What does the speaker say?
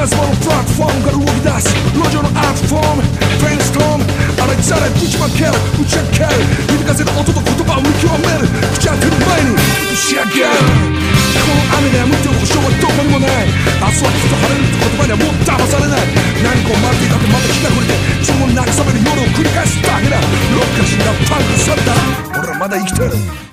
スマのプラットフォームから動き出す路上のアートフォームブレインストーム洗いざらいぶちまける打ち明ける響かせる音と言葉を見極める口当てる前に仕上げるこの雨で無理と保証はどこにもない